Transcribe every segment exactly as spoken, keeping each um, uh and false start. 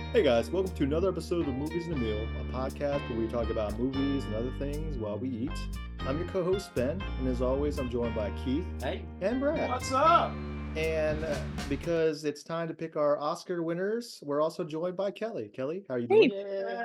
Hey guys, welcome to another episode of Movies in a Meal, a podcast where we talk about movies and other things while we eat. I'm your co-host Ben, and as always, I'm joined by Keith Hey, and Brad. what's up? And uh, because it's time to pick our Oscar winners, we're also joined by Kelly. Kelly, how are you Hey. doing?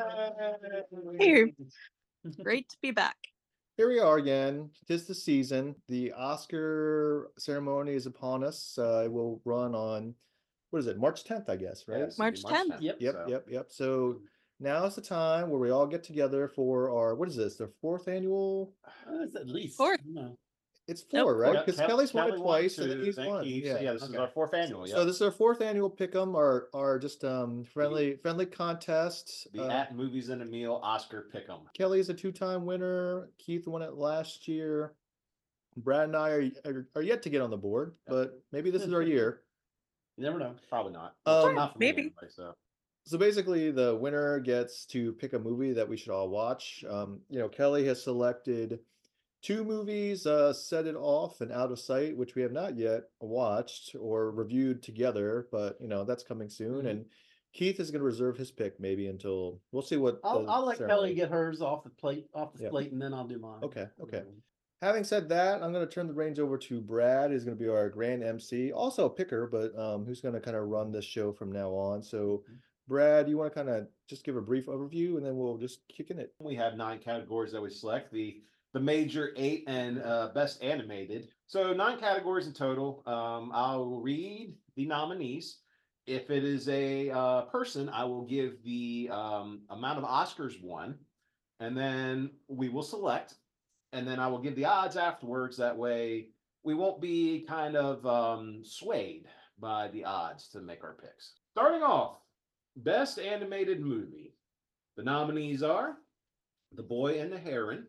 Hey. Great to be back. Here we are again. Tis the season. The Oscar ceremony is upon us. Uh, it will run on, what is it, March tenth, I guess, right? Yes, March it'll be tenth. Yep. Yep, so- yep, yep. So now is the time where we all get together for our, what is this, the fourth annual? Uh, it's at least Fourth. No. It's Nope, four, right? Yep, Because Kel- Kelly's won it Kelly twice and two, then he's then won. Keith. Yeah. So yeah, this is okay. our fourth annual. So Yep. this is our fourth annual pick'em, our our just um friendly friendly contest. the Uh, at Movies and a Meal Oscar Pick'em. Kelly is a two-time winner. Keith won it last year. Brad and I are, are, are yet to get on the board, but maybe this is our year. You never know. Probably not. Um, Well, not for me maybe. anyway, so. So basically, the winner gets to pick a movie that we should all watch. Um, you know, Kelly has selected two movies, uh, Set It Off and Out of Sight, which we have not yet watched or reviewed together, but you know, that's coming soon. Mhm. And Keith is going to reserve his pick maybe until we'll see what. I'll, the I'll let ceremony- Kelly get hers off the plate, off the Yep. plate, and then I'll do mine. Okay, okay. Um, Having said that, I'm going to turn the reins over to Brad, who's going to be our grand M C, also a picker, but um, who's going to kind of run this show from now on. So, Brad, you want to kind of just give a brief overview, and then we'll just kick in it. We have nine categories that we select. The the major eight and uh, best animated. So nine categories in total. Um, I'll read the nominees. If it is a uh, person, I will give the um, amount of Oscars won, and then we will select, and then I will give the odds afterwards. That way, we won't be kind of um, swayed by the odds to make our picks. Starting off, best animated movie. The nominees are The Boy and the Heron,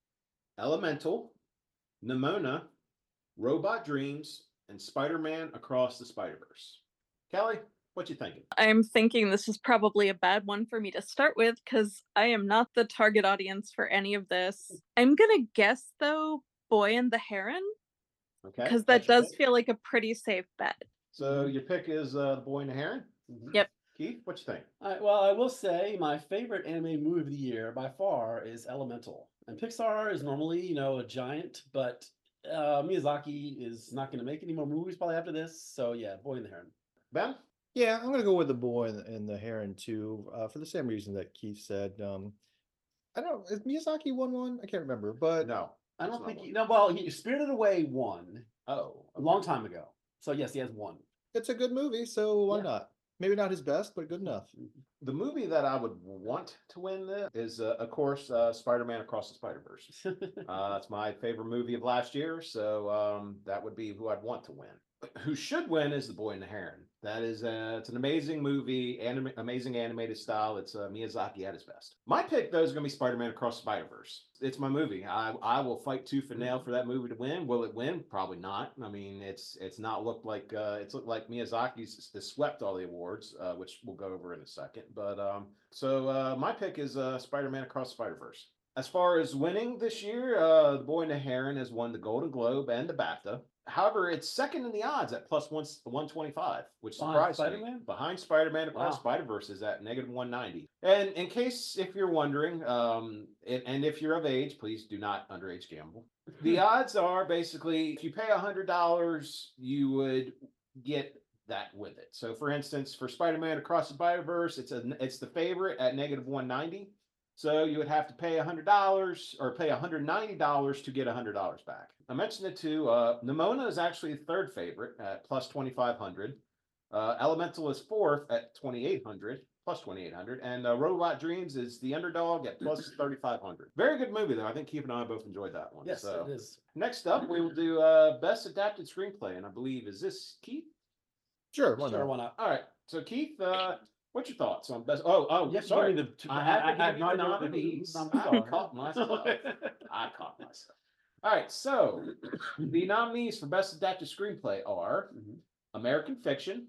Elemental, Nimona, Robot Dreams, and Spider-Man Across the Spider-Verse. Kelly, what you thinking? I'm thinking this is probably a bad one for me to start with because I am not the target audience for any of this. I'm gonna guess though, Boy and the Heron, Okay. because that's that your does pick. feel like a pretty safe bet. So your pick is uh, The Boy and the Heron. mhm. Yep. Keith, what you think? All right, well, I will say my favorite animated movie of the year by far is Elemental. And Pixar is normally, you know, a giant, but uh, Miyazaki is not going to make any more movies probably after this. So yeah, Boy and the Heron. Ben? Yeah, I'm going to go with The Boy and, and the Heron too, uh, for the same reason that Keith said. Um, I don't know, is Miyazaki won one? I can't remember, but No. I it's don't not think one. he, no. Well, he Spirited Away won Oh. a long time ago. So yes, he has one. it's a good movie, so why Yeah. not? Maybe not his best, but good enough. The movie that I would want to win this is, uh, of course, uh, Spider-Man Across the Spider-Verse. Uh, it's my favorite movie of last year, so um, that would be who I'd want to win. Who should win is The Boy and the Heron. That is, uh, it's an amazing movie, anim- amazing animated style. It's uh, Miyazaki at his best. My pick, though, is going to be Spider-Man Across the Spider-Verse. It's my movie. I, I will fight tooth and nail for that movie to win. Will it win? Probably not. I mean, it's it's not looked like uh, it's looked like Miyazaki's has swept all the awards, uh, which we'll go over in a second. But um, so uh, my pick is uh, Spider-Man Across the Spider-Verse. As far as winning this year, uh, The Boy and the Heron has won the Golden Globe and the BAFTA. However, it's second in the odds at plus one one twenty five, which Behind surprised me. Spider-Man? Behind Spider-Man Across Wow. Spider Verse is at negative one ninety. And in case if you're wondering, um, and, and if you're of age, please do not underage gamble. The odds are basically if you pay a hundred dollars, you would get that with it. So, for instance, for Spider-Man Across the Spider Verse, it's a it's the favorite at negative one ninety. So you would have to pay a hundred dollars or pay a hundred ninety dollars to get a hundred dollars back. I mentioned it too. Uh, Nimona is actually the third favorite at plus twenty five hundred. Uh, Elemental is fourth at twenty eight hundred, plus twenty eight hundred, and uh, Robot Dreams is the underdog at plus thirty five hundred. Very good movie though. I think Keith and I both enjoyed that one. Yes, so it is. next up, we will do uh, best adapted screenplay, and I believe is this Keith. Sure, why Sure, not? why not? All right. So Keith, uh, what's your thoughts on best? Oh, oh, You have to sorry. give me the- I have to I- I give have you no the idea what the nominees. nominees I are. caught myself. I caught myself. All right. So the nominees for best adapted screenplay are Mhm. American Fiction,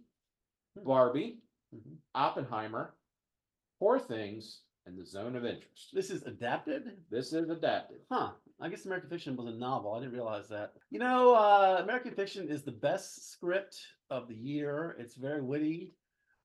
Barbie, Mhm. Oppenheimer, Poor Things, and The Zone of Interest. This is adapted? This is adapted. Huh. I guess American Fiction was a novel. I didn't realize that. You know, uh, American Fiction is the best script of the year. It's very witty.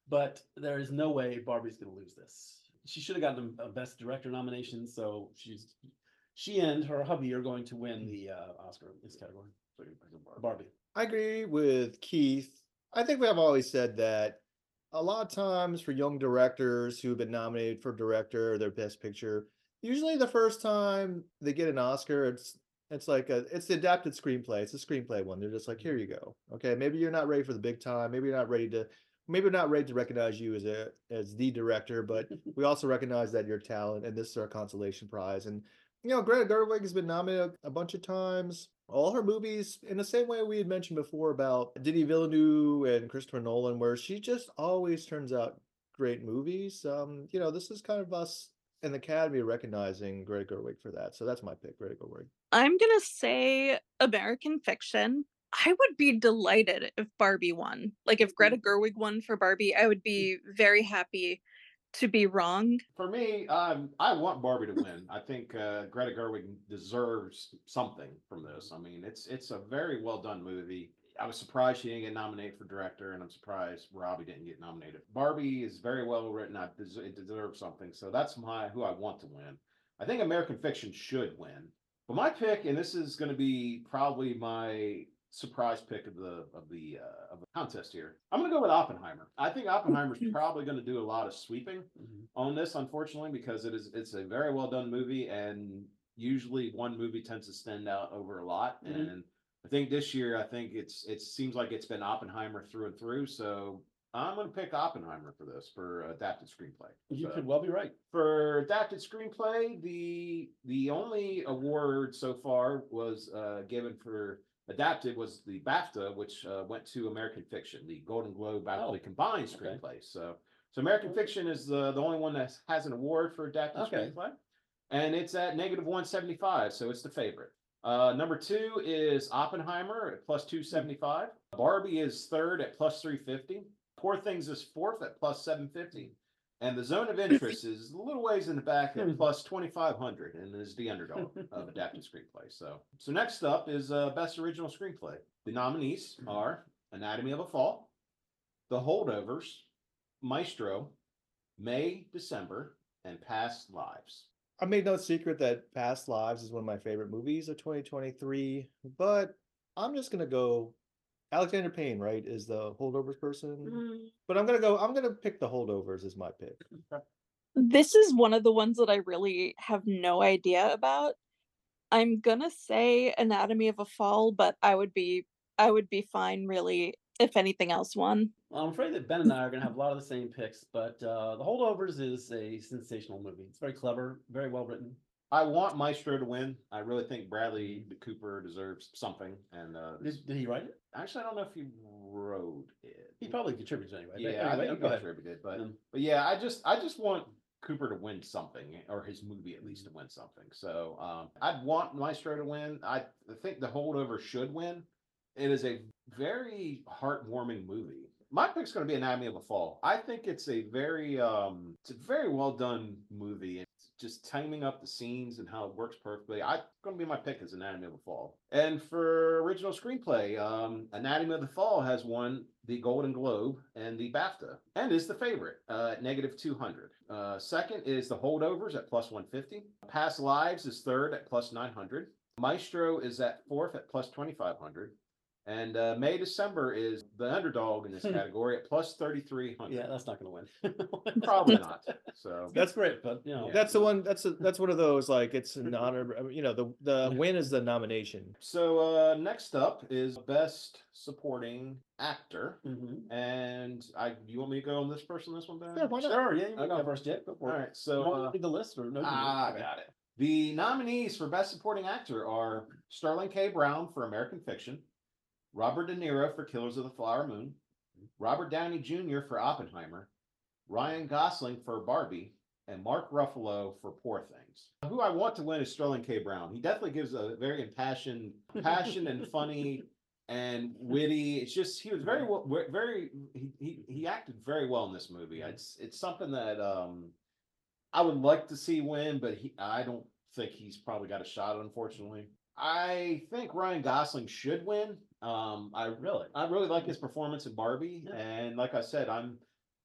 but there is no way Barbie's going to lose this. She should have gotten a, a Best Director nomination, so she's she and her hubby are going to win the uh, Oscar in this category. So Barbie. I agree with Keith. I think we have always said that a lot of times for young directors who have been nominated for director or their best picture, usually the first time they get an Oscar, it's it's like a it's the adapted screenplay. It's a screenplay one. They're just like, here you go. Okay, maybe you're not ready for the big time. Maybe you're not ready to maybe we're not ready to recognize you as a as the director, but we also recognize that your talent, and this is our consolation prize. And you know, Greta Gerwig has been nominated a bunch of times. All her movies, in the same way we had mentioned before about Denis Villeneuve and Christopher Nolan, where she just always turns out great movies. Um, you know, this is kind of us in the Academy recognizing Greta Gerwig for that. So that's my pick, Greta Gerwig. I'm gonna say American Fiction. I would be delighted if Barbie won. Like if Greta Gerwig won for Barbie, I would be very happy to be wrong. For me, um, I want Barbie to win. I think uh, Greta Gerwig deserves something from this. I mean, it's it's a very well done movie. I was surprised she didn't get nominated for director, and I'm surprised Robbie didn't get nominated. Barbie is very well written. I des- it deserves something, so that's my who I want to win. I think American Fiction should win, but my pick, and this is going to be probably my surprise pick of the of the uh, of the contest here. I'm going to go with Oppenheimer. I think Oppenheimer's probably going to do a lot of sweeping Mhm. on this, unfortunately, because it is it's a very well done movie, and usually one movie tends to stand out over a lot. Mhm. And I think this year, I think it's it seems like it's been Oppenheimer through and through. So I'm going to pick Oppenheimer for this for adapted screenplay. You So- could well be right. for adapted screenplay, the the only award so far was uh, given for adapted was the BAFTA, which uh, went to American Fiction. The Golden Globe actually Oh, combined okay. screenplays. So, so American Fiction is the the only one that has an award for adapted Okay. screenplay, and it's at negative one seventy five. So it's the favorite. Uh, number two is Oppenheimer at plus two seventy five. Barbie is third at plus three fifty. Poor Things is fourth at plus seven fifty. And the Zone of Interest is a little ways in the back at plus twenty-five hundred and is the underdog of adapted screenplay. So, so next up is uh, Best Original Screenplay. The nominees are Anatomy of a Fall, The Holdovers, Maestro, May, December, and Past Lives. I made no secret that Past Lives is one of my favorite movies of twenty twenty-three, but I'm just gonna go. Alexander Payne, right, is the holdovers person. Mm. But I'm gonna go. I'm gonna pick the holdovers as my pick. This is one of the ones that I really have no idea about. I'm gonna say Anatomy of a Fall, but I would be I would be fine really if anything else won. Well, I'm afraid that Ben and I are going to have a lot of the same picks, but uh, The Holdovers is a sensational movie. It's very clever, very well written. I want Maestro to win. I really think Bradley Cooper deserves something. And uh, Did, did he write it? actually, I don't know if he wrote it. He probably contributes anyway. But Yeah, I anyway, think go he ahead. contributed, but Um, but yeah, I just I just want Cooper to win something, or his movie at least to win something. So um, I'd want Maestro to win. I think The Holdover should win. It is a very heartwarming movie. My pick's going to be Anatomy of a Fall. I think it's a very um, it's a very well done movie. It's just timing up the scenes and how it works perfectly. I going to be my pick is Anatomy of a Fall. And for original screenplay, um, Anatomy of the Fall has won the Golden Globe and the BAFTA, and is the favorite uh, at negative two hundred. Uh, second is The Holdovers at plus one fifty. Past Lives is third at plus nine hundred. Maestro is at fourth at plus twenty-five hundred. And uh, May December is the underdog in this category at plus thirty-three hundred. yeah, that's not going to win. Probably not. So That's great, but you know, Yeah. That's the one. That's a, that's one of those like it's an honor. I mean, you know, the the win is the nomination. So uh, next up is Best Supporting Actor. Mhm. And I, you want me to go on this person, this one, Ben? Yeah, why not? Sure, yeah, you can Okay. go first, Jake. Go All for it. right. So You want me uh, to read the list or no? you do it? ah, Okay. got it. The nominees for Best Supporting Actor are Sterling K. Brown for American Fiction, Robert De Niro for Killers of the Flower Moon, Robert Downey Junior for Oppenheimer, Ryan Gosling for Barbie, and Mark Ruffalo for Poor Things. Who I want to win is Sterling K. Brown. He definitely gives a very impassioned, passion and funny and witty. It's just he was very well, very he he, he acted very well in this movie. It's it's something that um I would like to see win, but he I don't think he's probably got a shot, unfortunately. I think Ryan Gosling should win. Um, I Really? I really like his performance in Barbie, Yeah. and like I said, I'm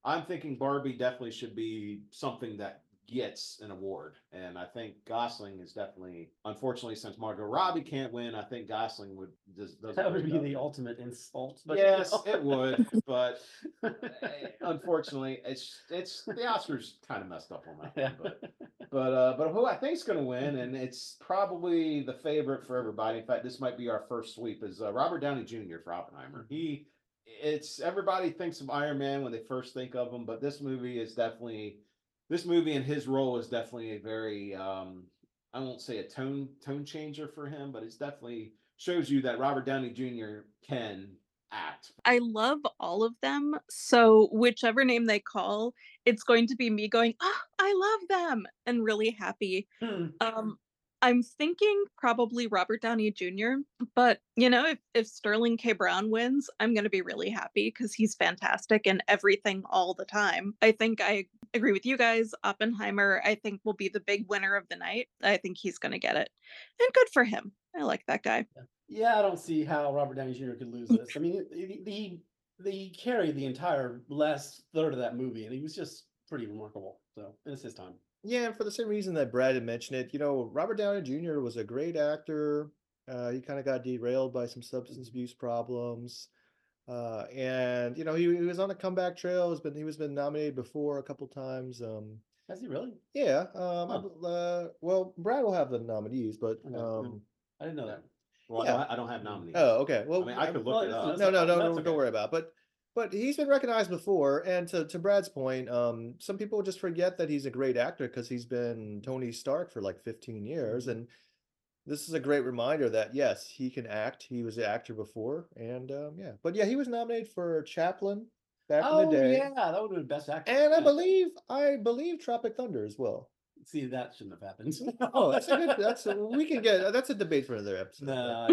I'm thinking Barbie definitely should be something that gets an award. And I think Gosling is definitely, unfortunately, since Margot Robbie can't win, I think Gosling would just doesn't That would really be know. the ultimate insult. But Yes, you know. it would, but eh, unfortunately, it's it's the Oscars kind of messed up on that Yeah. one. But but uh, but who I think is going to win, and it's probably the favorite for everybody. In fact, this might be our first sweep. Is uh, Robert Downey Junior for Oppenheimer. He, it's everybody thinks of Iron Man when they first think of him, but this movie is definitely this movie and his role is definitely a very um, I won't say a tone tone changer for him, but it's definitely shows you that Robert Downey Junior can act. I love all of them. So whichever name they call, it's going to be me going, oh, I love them and really happy. Hmm. Um, I'm thinking probably Robert Downey Junior, but you know, if, if Sterling K. Brown wins, I'm going to be really happy because he's fantastic in everything all the time. I think I agree with you guys. Oppenheimer, I think, will be the big winner of the night. I think he's going to get it. And good for him. I like that guy. Yeah, I don't see how Robert Downey Junior could lose this. I mean, he he carried the entire last third of that movie, and he was just pretty remarkable. So it's his time. Yeah, and for the same reason that Brad had mentioned it, you know, Robert Downey Junior was a great actor. Uh, he kind of got derailed by some substance abuse problems. Uh, and you know, he, he was on a comeback trail. He's been he was been nominated before a couple times. Um, Has he really? yeah. Um, I Huh. bel- uh, well, Brad will have the nominees, but Okay, um, I didn't know that. Well, Yeah. I, don't, I don't have nominees. oh, okay. I Well, mean, I could Well, look it it's- up. it's- no, no, no, That's no, okay. don't worry about it. But but he's been recognized before, and to, to Brad's point, um, some people just forget that he's a great actor because he's been Tony Stark for like fifteen years, Mhm. and this is a great reminder that yes, he can act. He was an actor before, and um, yeah, but yeah, he was nominated for Chaplin back Oh in the day, yeah, that would have been best actor. and I Yeah. believe I believe Tropic Thunder as well. See, that shouldn't have happened. Oh, that's a good. That's a, we can get. That's a debate for another episode. but No,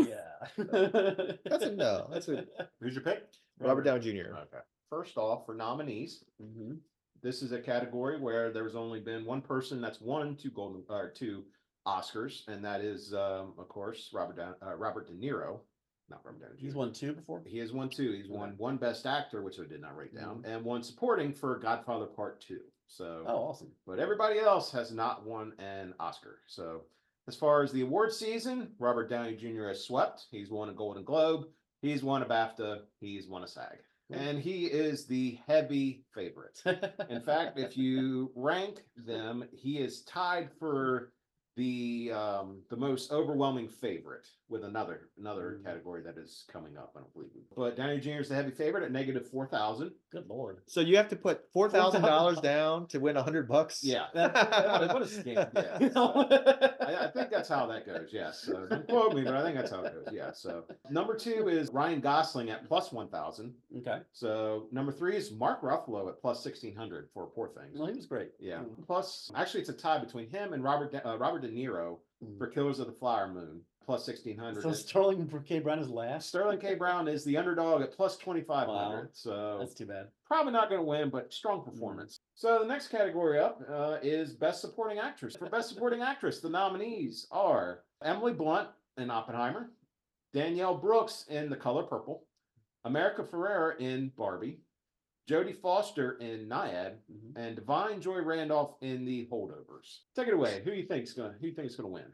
yeah. That's a no. That's a Who's your pick? Robert Downey Junior Okay. First off, for nominees, Mhm. this is a category where there's only been one person that's won two golden or two Oscars, and that is, um, of course, Robert Down, uh, Robert De Niro, not Robert Downey Junior He's won two before. He has won two. He's won Okay. one Best Actor, which I did not write down, and one supporting for Godfather Part Two. So, Oh, awesome. but everybody else has not won an Oscar. So, as far as the award season, Robert Downey Junior has swept. He's won a Golden Globe. He's won a BAFTA. He's won a SAG, and he is the heavy favorite. In fact, if you rank them, he is tied for the um the most overwhelming favorite with another another Mm. category that is coming up, I don't believe. But Downey Junior is the heavy favorite at negative four thousand. Good lord. So you have to put four thousand dollars dollars down to win a hundred bucks. Yeah. That, what, a, what a scam. Yeah. You know? I, I think that's how that goes. Yes. So don't quote me, but I think that's how it goes. Yeah. So number two is Ryan Gosling at plus one thousand. Okay. So number three is Mark Ruffalo at plus sixteen hundred for Poor Things. Well, he was great. Yeah. Mm. Plus, actually, it's a tie between him and Robert De, uh, Robert De Niro Mm. for Killers of the Flower Moon, plus sixteen hundred. So Sterling K. Brown is last. Sterling K. Brown is the underdog at plus twenty-five hundred. Wow. So That's too bad. probably not going to win, but strong performance. So the next category up uh, is Best Supporting Actress. For Best Supporting Actress, the nominees are Emily Blunt in Oppenheimer, Danielle Brooks in The Color Purple, America Ferrera in Barbie, Jodie Foster in Nyad, Mhm. and Divine Joy Randolph in The Holdovers. Take it away. Who you think's gonna Who you think's gonna win?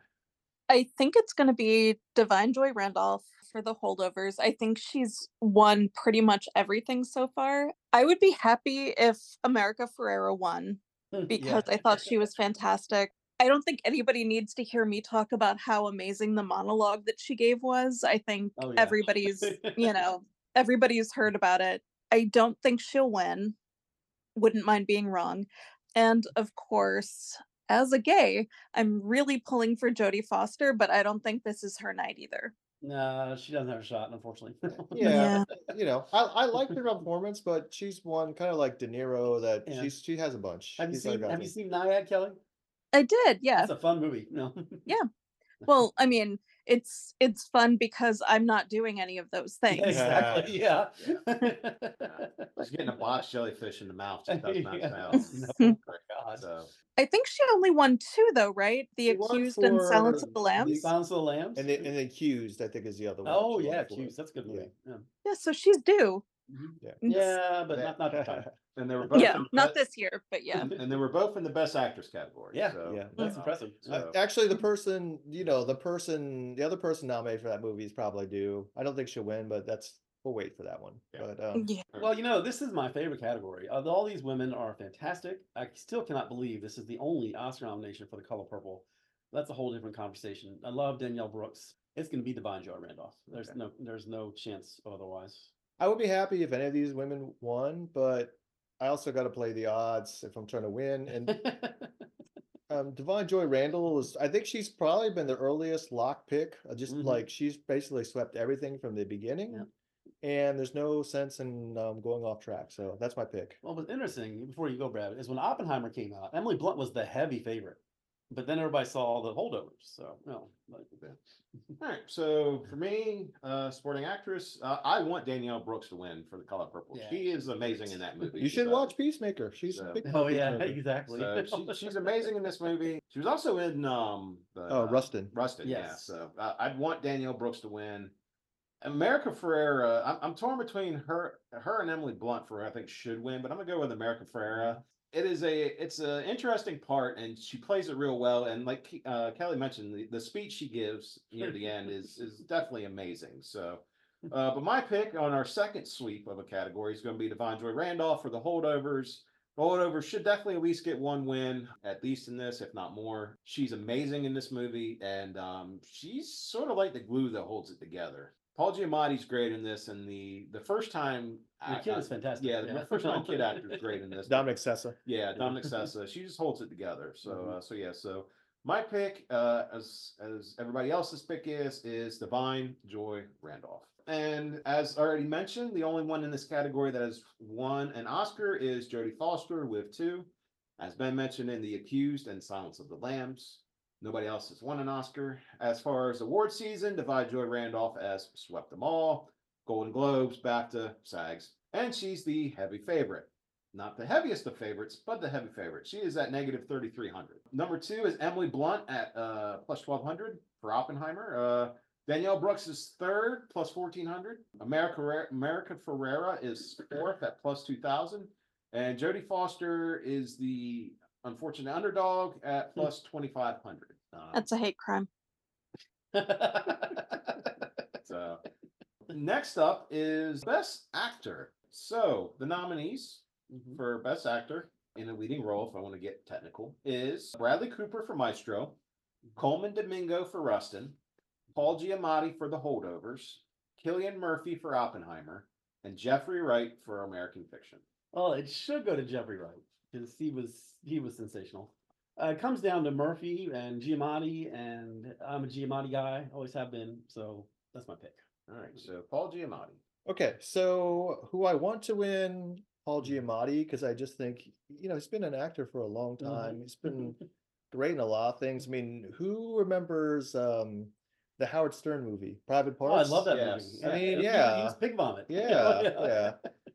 I think it's going to be Divine Joy Randolph for the holdovers. I think she's won pretty much everything so far. I would be happy if America Ferrera won because I thought she was fantastic. I don't think anybody needs to hear me talk about how amazing the monologue that she gave was. I think Oh, yeah. everybody's, you know, everybody's heard about it. I don't think she'll win. Wouldn't mind being wrong. And of course, as a gay, I'm really pulling for Jodie Foster, but I don't think this is her night either. No, she doesn't have a shot, unfortunately. Yeah, you know, I, I like her performance, but she's one kind of like De Niro that Yeah. she's she has a bunch. Have you She's seen like, Have you seen Nyad, Kelly? I did, yeah. It's a fun movie. No. Well, I mean, it's it's fun because I'm not doing any of those things. Exactly. Yeah. Just getting a box jellyfish in the mouth just does not Yeah. sound. No, God. So I think she only won two though, right? The She won Accused and Silence for of the Lambs. Silence of the Lambs. and the, and the Accused, I think, is the other one. Oh she won yeah, for. Accused. That's a good movie. Yeah. Yeah, so she's due. Yeah. Yeah, but Yeah. not not the time. And they were both Yeah, in not be- this year, but yeah. and, and they were both in the best actress category. Yeah, so, yeah, That's uh, impressive. so- Actually, the person, you know, the person, the other person nominated for that movie is probably due. I don't think she'll win, but that's we'll wait for that one. Yeah. But um, Yeah. Well, you know, this is my favorite category. Although all these women are fantastic, I still cannot believe this is the only Oscar nomination for The Color Purple. That's a whole different conversation. I love Danielle Brooks. It's going to be Divine Joy Randolph. There's Okay. no, there's no chance otherwise. I would be happy if any of these women won, but I also got to play the odds if I'm trying to win. And um, Divine Joy Randall is, I think she's probably been the earliest lock pick. uh, Just Mhm. like she's basically swept everything from the beginning, Yeah. and there's no sense in um, going off track. So that's my pick. What was interesting before you go, Brad, is when Oppenheimer came out, Emily Blunt was the heavy favorite, but then everybody saw all the holdovers. So no, but, All right, so for me, uh, supporting actress, uh, I want Danielle Brooks to win for The Color Purple. Yeah, She is she's amazing great. in that movie. You should so- watch Peacemaker. She's so- a big. oh part of yeah, Peacemaker. exactly. So she, she's amazing in this movie. She was also in um the, Oh, uh, Rustin. Rustin, yeah. Yes. So uh, I'd want Danielle Brooks to win. America Ferrera, I'm, I'm torn between her her and Emily Blunt for who I think should win, but I'm gonna go with America Ferrera. It is a it's an interesting part, and she plays it real well. And like Ke- uh, Kelly mentioned, the, the speech she gives near the end is is definitely amazing. So, uh, but my pick on our second sweep of a category is going to be Divine Joy Randolph for the holdovers. The holdovers should definitely at least get one win, at least in this, if not more. She's amazing in this movie, and um, she's sort of like the glue that holds it together. Paul Giamatti's great in this, and the the first time The I- kid I- is fantastic. Yeah, the first time kid actor is great in this. Dominic Sessa. Yeah, Dominic Sessa. She just holds it together. So, Mhm. uh, so yeah. So my pick, uh, as as everybody else's pick is, is Divine Joy Randolph. And as already mentioned, the only one in this category that has won an Oscar is Jodie Foster with two. As Ben mentioned in The Accused and Silence of the Lambs. Nobody else has won an Oscar. As far as award season, Divine Joy Randolph has swept them all. Golden Globes, BAFTA, SAGs, and she's the heavy favorite. Not the heaviest of favorites, but the heavy favorite. She is at negative thirty-three hundred. Number two is Emily Blunt at uh, plus twelve hundred for Oppenheimer. Uh, Danielle Brooks is third, plus fourteen hundred. America, America Ferrera is fourth at plus two thousand. And Jodie Foster is the unfortunate underdog at plus twenty-five hundred. Um, That's a hate crime. so next up is Best Actor. So the nominees Mhm. for Best Actor in a leading role, if I want to get technical, is Bradley Cooper for Maestro, Coleman Domingo for Rustin, Paul Giamatti for The Holdovers, Cillian Murphy for Oppenheimer, and Jeffrey Wright for American Fiction. Well, it should go to Jeffrey Wright because he was he was sensational. Uh, it comes down to Murphy and Giamatti, and I'm a Giamatti guy, always have been. So that's my pick. All right, so Paul Giamatti. Okay, so who I want to win, Paul Giamatti, because I just think, you know, he's been an actor for a long time. Mhm. He's been great in a lot of things. I mean, who remembers um the Howard Stern movie, Private Oh, I Parts? love that Yes. movie. I mean, he- yeah. he was pig vomit. Yeah, yeah.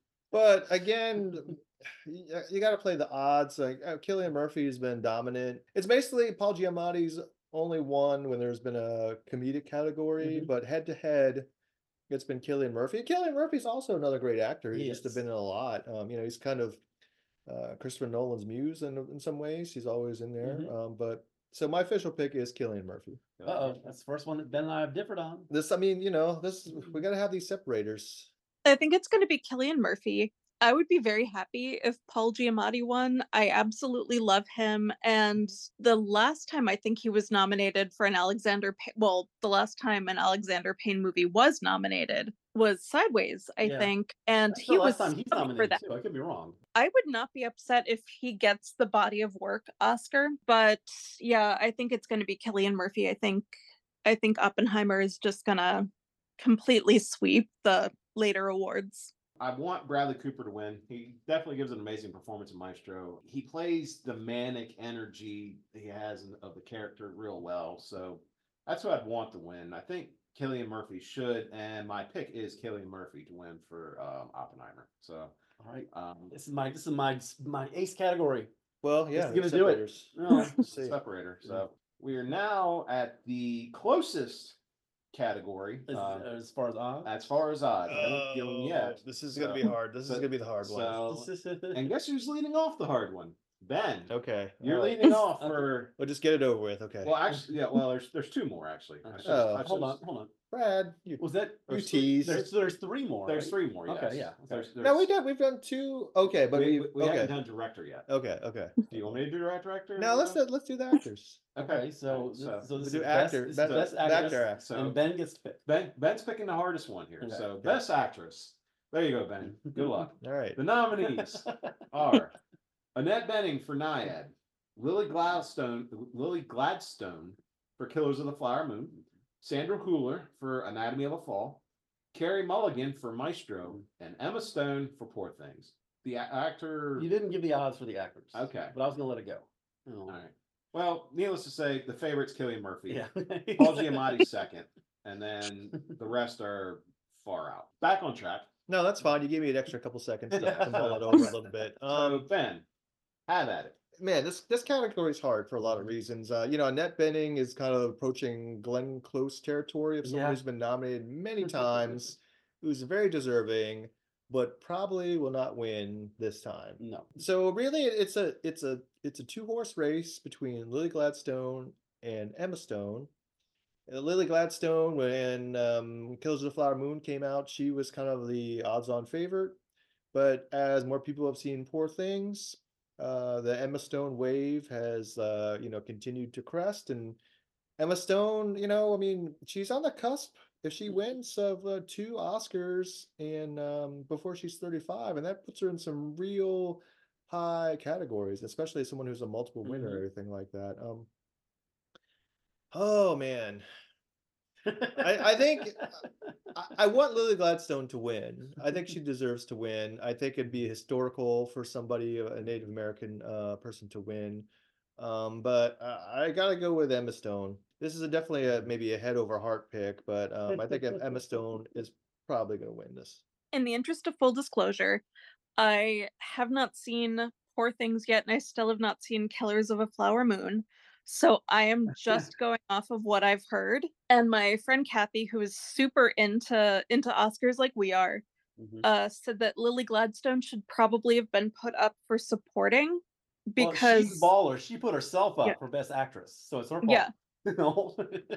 But again, you, you got to play the odds. Like uh, Cillian Murphy has been dominant. It's basically Paul Giamatti's only won when there's been a comedic category, Mhm. but head to head, it's been Cillian Murphy. Cillian Murphy's also another great actor. He He's just is. been in a lot. Um, you know, he's kind of uh, Christopher Nolan's muse in in some ways. He's always in there. Mhm. Um, but so my official pick is Cillian Murphy. Uh oh, that's the first one that Ben and I have differed on. This, I mean, you know, this we got to have these separators. I think it's going to be Cillian Murphy. I would be very happy if Paul Giamatti won. I absolutely love him. And the last time I think he was nominated for an Alexander, Pa- well, the last time an Alexander Payne movie was nominated was Sideways, I Yeah. think. And That's he the was last time he's stunned for nominated that. too. I could be wrong. I would not be upset if he gets the body of work Oscar, but yeah, I think it's going to be Cillian Murphy. I think I think Oppenheimer is just going to completely sweep the later awards. I want Bradley Cooper to win. He definitely gives an amazing performance in Maestro. He plays the manic energy he has in, of the character real well. So that's what I'd want to win. I think Cillian Murphy should, and my pick is Cillian Murphy to win for um, Oppenheimer. So All right. um, This is my this is my my ace category. Well, yeah, is gonna they're do it. separators. No. Let's see. separator. So we are now at the closest category. As, uh, as far as odds. as far as odds, I won't give them Oh, yet. this is gonna be So- hard. This is so- gonna be the hard one. So, and guess who's leading off the hard one? Ben. Okay, You're all right. leading off Okay. for. We'll just get it over with. Okay. Well, actually, yeah. Well, there's there's two more actually. I Okay. should've- Oh. I hold should've- on, hold on. Brad, you. Was that You there's, teased. There's, there's three more. There's right? three more. Okay, Yes. yeah, okay. There's, No, there's- we done. We've done two. Okay, but we, we. we okay. haven't done director yet. Okay. Okay. Do you want me to do director? Now let's do, let's do the actors. Okay, so, so- this, so We this do is actor- best, this is best- best best actress, actor. So and Ben gets picked. Ben Ben's picking the hardest one here. Okay. So Yeah. best actress. There you go, Ben. Good luck. All right. The nominees are Annette Bening for Naiad, Lily Gladstone, Lily Gladstone for Killers of the Flower Moon, Sandra Hüller for Anatomy of a Fall, Carey Mulligan for Maestro, and Emma Stone for Poor Things. The a- actor. You didn't give the odds for the actors. Okay. But I was gonna let it go. Oh. All right. Well, needless to say, the favorite's Cillian Murphy. Yeah. Paul Giamatti second, and then the rest are far out. Back on track. No, that's fine. You gave me an extra couple seconds to, to mull it over a little bit. So Um, Ben, have at it. man, this this category is hard for a lot of reasons. Uh, you know, Annette Bening is kind of approaching Glenn Close territory of someone Yeah. who's been nominated many times, who's very deserving, but probably will not win this time. No. So really, it's a it's a it's a two horse race between Lily Gladstone and Emma Stone. Uh, Lily Gladstone, when um, Killers of the Flower Moon came out, she was kind of the odds-on favorite. But as more people have seen Poor Things, uh, the Emma Stone wave has uh, you know continued to crest, and Emma Stone, you know, I mean, she's on the cusp if she wins of uh, two Oscars and um, before she's thirty-five, and that puts her in some real high categories, especially as someone who's a multiple winner Mhm. or everything like that. Um, oh man, I, I think I, I want Lily Gladstone to win. I think she deserves to win. I think it'd be historical for somebody, a a Native American uh, person, to win. Um, but I, I gotta go with Emma Stone. This is a, definitely a maybe a head over heart pick, but um, I think Em- Emma Stone is probably gonna win this. In the interest of full disclosure, I have not seen Poor Things yet, and I still have not seen Killers of a Flower Moon. So I am just going off of what I've heard. And my friend Kathy, who is super into into Oscars like we are, Mhm. uh, said that Lily Gladstone should probably have been put up for supporting Well, because she's a baller. She put herself up Yeah. for best actress, so it's her fault. Yeah. No.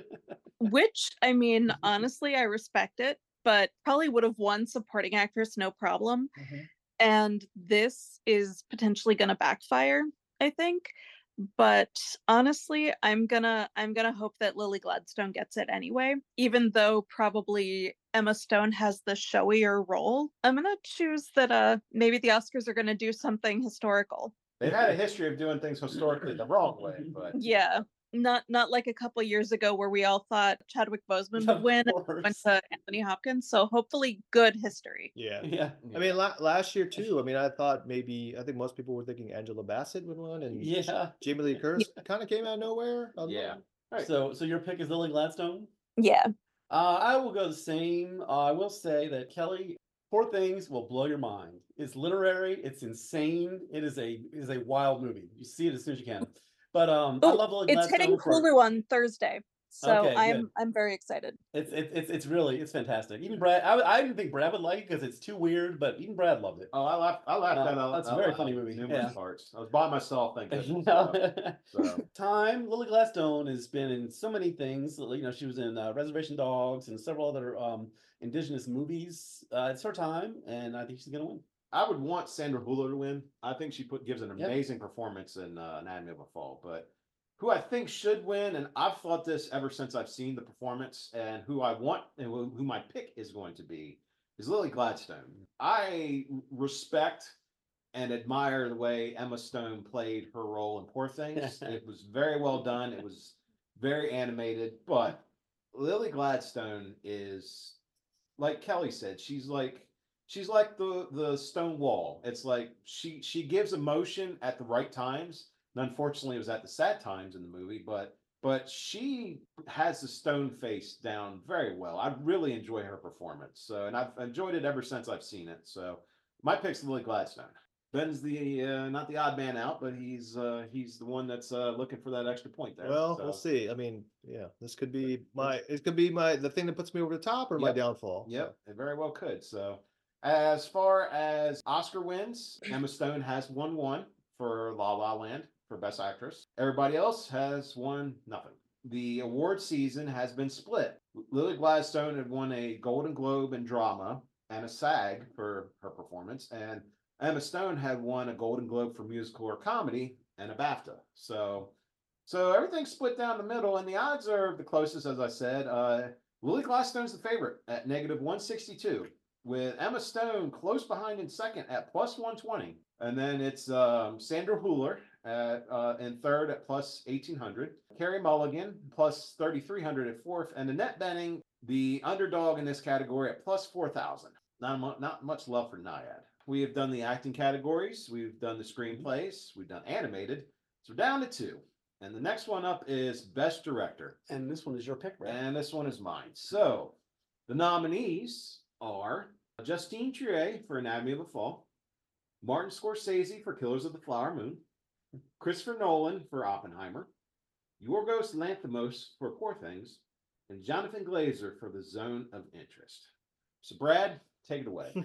which I mean, honestly, I respect it, but probably would have won supporting actress no problem. Mhm. And this is potentially going to backfire, I think. But honestly, I'm gonna I'm gonna hope that Lily Gladstone gets it anyway, even though probably Emma Stone has the showier role. I'm gonna choose that uh maybe the Oscars are gonna do something historical. They've had a history of doing things historically the wrong way, but Yeah. Not not like a couple years ago where we all thought Chadwick Boseman Of would win and course. went to Anthony Hopkins. So hopefully good history. Yeah. Yeah. I mean, la- last year too. I mean, I thought maybe I think most people were thinking Angela Bassett would win, and Yeah. Jamie Lee Curtis kind of came out of nowhere. I don't yeah. know. Right. So, so your pick is Lily Gladstone. Yeah. Uh, I will go the same. Uh, I will say that Kelly, Poor Things will blow your mind. It's literary. It's insane. It is a it is a wild movie. You see it as soon as you can. But um, I Oh, love Lily it's Gladstone. hitting for- Hulu on Thursday. So Okay, I'm good. I'm very excited. It's it's it's it's really it's fantastic. Even Brad, I would- I didn't think Brad would like it because it's too weird, but even Brad loved it. Oh, I laughed. I laughed Uh, that out. that's a out very loud funny movie, Numerous yeah. parts. I was by myself thinking. You it, know? so, so. Time Lily Gladstone has been in so many things. You know, she was in uh, Reservation Dogs and several other um, indigenous movies. Uh, it's her time, and I think she's gonna win. I would want Sandra Hüller to win. I think she put gives an Yep. amazing performance in uh, Anatomy of a Fall. But who I think should win, and I've thought this ever since I've seen the performance, and who I want and who who my pick is going to be is Lily Gladstone. I respect and admire the way Emma Stone played her role in Poor Things. It was very well done. It was very animated, but Lily Gladstone is, like Kelly said, she's like she's like the the stone wall. It's like she she gives emotion at the right times. And unfortunately, it was at the sad times in the movie, but but she has the stone face down very well. I really enjoy her performance. So, and I've enjoyed it ever since I've seen it. So, my pick's Lily Gladstone. Ben's the uh, not the odd man out, but he's uh, he's the one that's uh, looking for that extra point there. Well, we'll so. see. I mean, yeah, this could be my it could be my the thing that puts me over the top or my Yep. downfall. so. Yep, it very well could. So, as far as Oscar wins, Emma Stone has won one for La La Land for Best Actress. Everybody else has won nothing. The award season has been split. Lily Gladstone had won a Golden Globe in drama and a SAG for her performance, and Emma Stone had won a Golden Globe for musical or comedy and a BAFTA. So, so everything's split down the middle, and the odds are the closest, as I said. Uh, Lily Gladstone's the favorite at negative one sixty-two, with Emma Stone close behind in second at plus one twenty. And then it's um, Sandra Hüller at uh, in third at plus eighteen hundred. Carrie Mulligan plus thirty-three hundred at fourth. And Annette Bening, the underdog in this category, at plus four thousand. Not, mu- not much love for Naiad. We have done the acting categories. We've done the screenplays. We've done animated. So we're down to two. And the next one up is Best Director. And this one is your pick, Brad. And this one is mine. So the nominees are Justine Triet for Anatomy of a Fall, Martin Scorsese for Killers of the Flower Moon, Christopher Nolan for Oppenheimer, Yorgos Lanthimos for Poor Things, and Jonathan Glazer for The Zone of Interest. So Brad, take it away.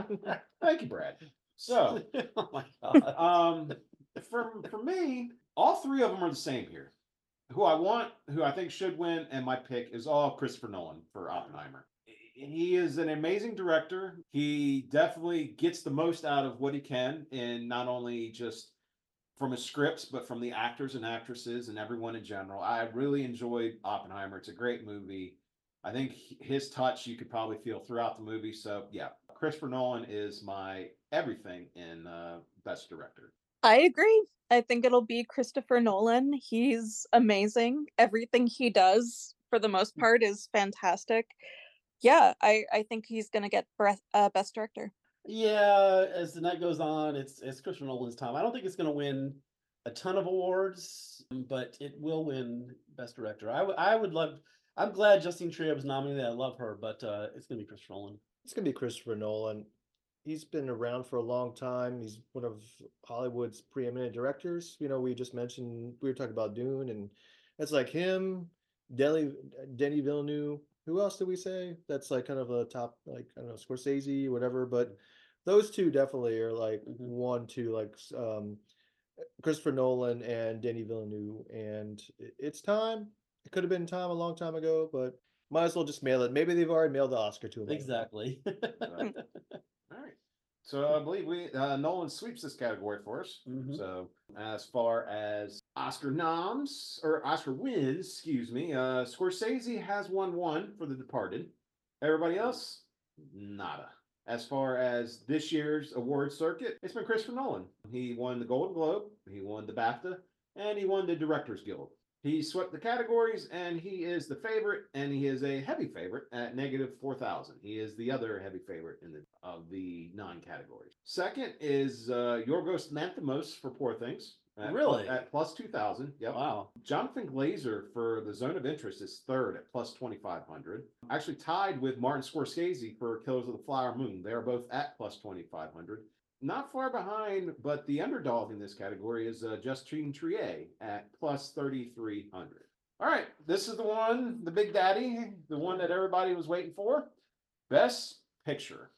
Thank you, Brad. So, oh my god. um, for for me, all three of them are the same here. Who I want, who I think should win, and my pick is all Christopher Nolan for Oppenheimer. He is an amazing director. He definitely gets the most out of what he can, and not only just from his scripts, but from the actors and actresses and everyone in general. I really enjoyed Oppenheimer. It's a great movie. I think his touch you could probably feel throughout the movie. So yeah, Christopher Nolan is my everything in uh, Best Director. I agree. I think it'll be Christopher Nolan. He's amazing. Everything he does, for the most part, is fantastic. Yeah, I, I think he's gonna get breath, uh, Best Director. Yeah, as the night goes on, it's it's Christopher Nolan's time. I don't think it's going to win a ton of awards, but it will win Best Director. I, w- I would love. I'm glad Justine Triet was nominated. I love her, but uh, it's going to be Christopher Nolan. It's gonna be Christopher Nolan. He's been around for a long time. He's one of Hollywood's preeminent directors. You know, we just mentioned we were talking about Dune, and it's like him, Denis Denis Villeneuve. Who else did we say? That's like kind of a top, like I don't know, Scorsese, whatever. But those two definitely are like Mhm. one, two, like um, Christopher Nolan and Denis Villeneuve. And i- it's time. It could have been time a long time ago, but might as well just mail it. Maybe they've already mailed the Oscar to him. Exactly. All right. So I believe we uh, Nolan sweeps this category for us. Mhm. So as far as Oscar noms or Oscar wins, excuse me, uh, Scorsese has won one for The Departed. Everybody else, nada. As far as this year's award circuit, it's been Christopher Nolan. He won the Golden Globe, he won the BAFTA, and he won the Directors Guild. He swept the categories, and he is the favorite, and he is a heavy favorite at negative four thousand. He is the other heavy favorite in the of the non-categories. Second is uh, Yorgos Lanthimos for Poor Things. At, Really? At plus two thousand. Yep. Wow. Jonathan Glazer for The Zone of Interest is third at plus twenty-five hundred. Actually tied with Martin Scorsese for Killers of the Flower Moon. They are both at plus twenty-five hundred. Not far behind, but the underdog in this category is uh, Justine Triet at plus thirty-three hundred. All right, this is the one, the big daddy, the one that everybody was waiting for. Best Picture.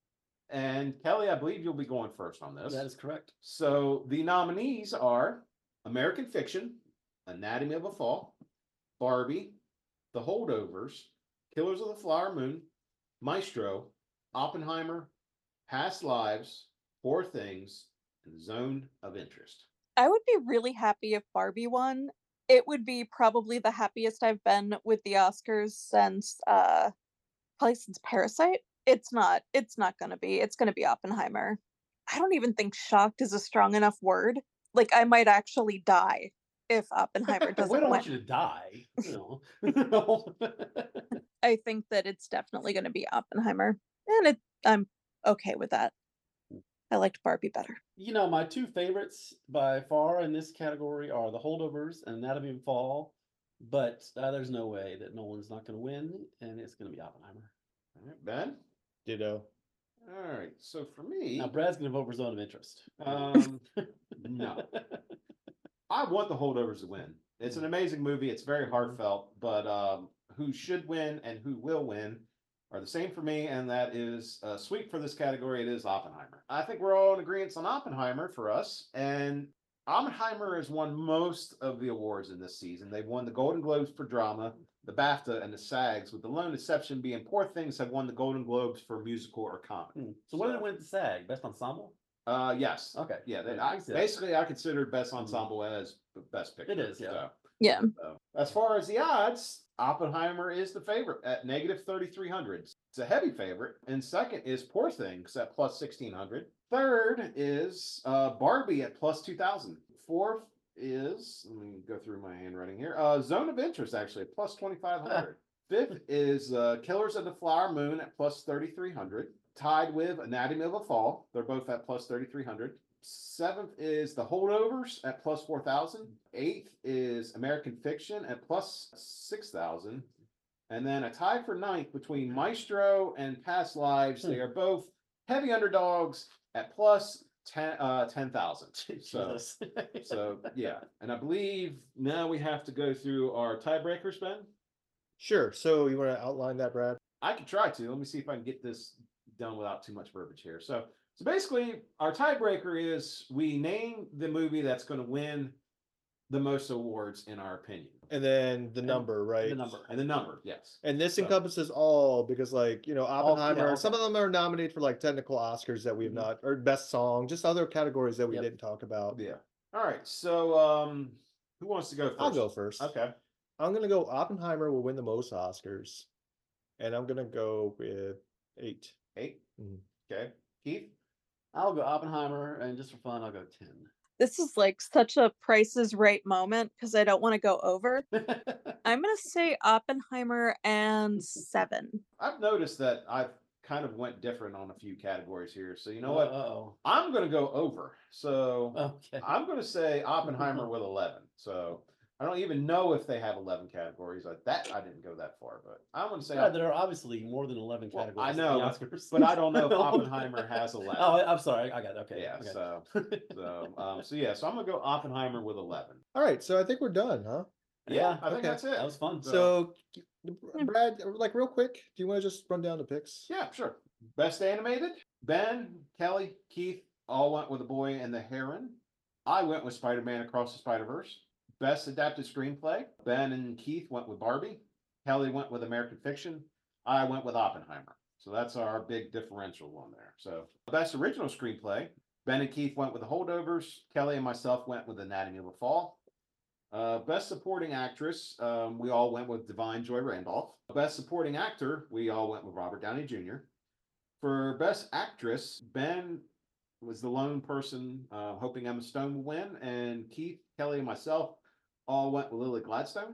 And Kelly, I believe you'll be going first on this. That is correct. So the nominees are American Fiction, Anatomy of a Fall, Barbie, The Holdovers, Killers of the Flower Moon, Maestro, Oppenheimer, Past Lives, Poor Things, and Zone of Interest. I would be really happy if Barbie won. It would be probably the happiest I've been with the Oscars since uh probably since Parasite. It's not it's not gonna be. It's gonna be Oppenheimer. I don't even think shocked is a strong enough word. Like I might actually die if Oppenheimer we doesn't don't win. want you to die. You know. I think that it's definitely gonna be Oppenheimer. And it I'm okay with that. I liked Barbie better. You know, my two favorites by far in this category are The Holdovers and Anatomy of a Fall, but uh, there's no way that Nolan's not going to win, and it's going to be Oppenheimer. All right, Ben? Ditto. All right. So for me, Now Brad's gonna vote for Zone of Interest. um, no, I want the Holdovers to win. It's an amazing movie. It's very heartfelt, but um, who should win and who will win are the same for me, and that is uh, sweep for this category. It is Oppenheimer. I think we're all in agreement on Oppenheimer for us, and Oppenheimer has won most of the awards in this season. They've won the Golden Globes for drama, the BAFTA, and the SAGs, with the lone exception being Poor Things have won the Golden Globes for musical or comedy. Hmm. So what did it win at the SAG? Best ensemble? Uh, yes. Okay. Yeah, they, I I, can see that. basically, I consider Best Ensemble as the best picture. It is, yeah. So, Yeah. so. As far as the odds, Oppenheimer is the favorite at negative thirty-three hundred. It's a heavy favorite. And second is Poor Things at plus sixteen hundred. Third is uh, Barbie at plus two thousand. Fourth is, let me go through my handwriting here, uh, Zone of Interest actually at plus twenty-five hundred. Fifth is uh, Killers of the Flower Moon at plus thirty-three hundred. Tied with Anatomy of a Fall. They're both at plus thirty-three hundred. Seventh is The Holdovers at plus four thousand. Eighth is American Fiction at plus six thousand. And then a tie for ninth between Maestro and Past Lives. They are both heavy underdogs at plus ten uh ten thousand. So Jesus. so yeah. And I believe now we have to go through our tiebreakers, Ben. Sure. So you want to outline that, Brad? I can try to. Let me see if I can get this done without too much verbiage here. So, so basically, our tiebreaker is we name the movie that's going to win the most awards in our opinion, And then the number, right? The number. and the number, yes. And this So- encompasses all because, like, you know, yeah, Oppenheimer, all- some of them are nominated for like technical Oscars that we have Mhm. not, or best song, just other categories that we Yep. didn't talk about. Yeah. All right. So, um, who wants to go first? I'll go first. Okay. I'm gonna go Oppenheimer will win the most Oscars, and I'm gonna go with eight. Eight. Mhm. Okay. Keith. I'll go Oppenheimer, and just for fun, I'll go ten. This is like such a Price is Right moment because I don't want to go over. I'm gonna say Oppenheimer and seven. I've noticed that I've kind of went different on a few categories here. So you know what? Oh. I'm going to go over. So Okay. I'm going to say Oppenheimer with eleven. So I don't even know if they have eleven categories like that. I didn't go that far, but I'm going to say, Yeah, there are obviously more than eleven Well, categories. I at know, the Oscars. but I don't know if Oppenheimer has eleven. Oh, I- I'm sorry. I got it. Okay. yeah. okay. So, so, um, so yeah. So I'm going to go Oppenheimer with eleven. All right, so I think we're done, huh? Yeah, I think okay. that's it. That was fun. So, Brad, like real quick, do you want to just run down the picks? Yeah, sure. Best animated, Ben, Kelly, Keith all went with The Boy and the Heron. I went with Spider-Man Across the Spider-Verse. Best adapted screenplay, Ben and Keith went with Barbie. Kelly went with American Fiction. I went with Oppenheimer. So that's our big differential one there. So best original screenplay, Ben and Keith went with The Holdovers. Kelly and myself went with Anatomy of a Fall. Uh, best supporting actress, um, we all went with Divine Joy Randolph. Best supporting actor, we all went with Robert Downey Junior For best actress, Ben was the lone person uh, hoping Emma Stone would win, and Keith, Kelly, and myself all went with Lily Gladstone.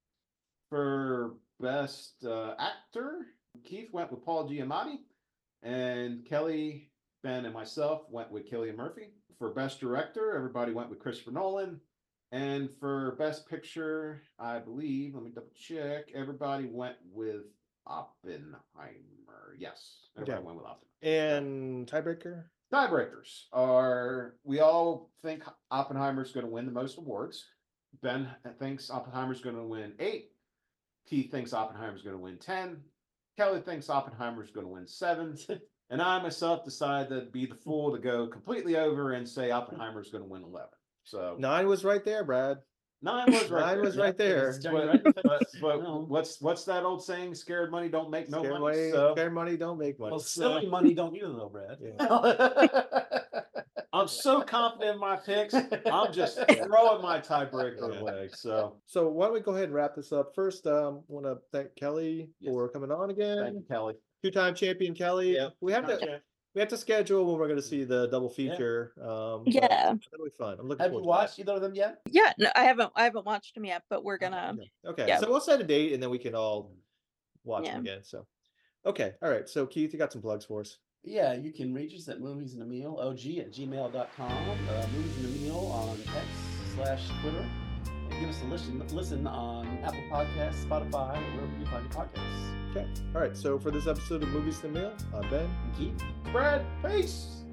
For best uh, actor, Keith went with Paul Giamatti, and Kelly, Ben, and myself went with Cillian Murphy. For best director, everybody went with Christopher Nolan. And for best picture, I believe, let me double check, everybody went with Oppenheimer. Yes, everybody Okay. went with Oppenheimer. And tiebreaker? Tiebreakers are, we all think Oppenheimer's going to win the most awards. Ben thinks Oppenheimer's going to win eight. Keith thinks Oppenheimer's going to win ten. Kelly thinks Oppenheimer's going to win seven. And I myself decided to be the fool to go completely over and say Oppenheimer's going to win eleven. So Nine was right there, Brad. nine was right. Nine there. was right there. It's Johnny But, right in the but, face. but No. what's what's that old saying? Scared money don't make no Scare money. money, So scare money don't make money. Well, silly money don't either, though, Brad. Yeah. I'm so confident in my picks. I'm just throwing my tiebreaker Yeah. away. So So why don't we go ahead and wrap this up? First, um, want to thank Kelly Yes. for coming on thank again. you, Kelly. Two-time champion Kelly. Yeah. We have to Okay. we have to schedule when we're going to see the double feature. Um, but Yeah. it'll be fun. I'm looking Have you forward to watched that. either of them yet? Yeah, no, I haven't I haven't watched them yet, but we're gonna Yeah. Okay, yeah. so we'll set a date and then we can all watch Yeah. them again. So, okay, all right. So Keith, you got some plugs for us. Yeah, you can reach us at movies and a meal, O G at gmail dot com, uh, movies and a meal on X slash Twitter. And give us a listen, listen on Apple Podcasts, Spotify, or wherever you find your podcasts. Okay. All right. So for this episode of Movies to Meal, I'm Ben. Keith. Brad, peace.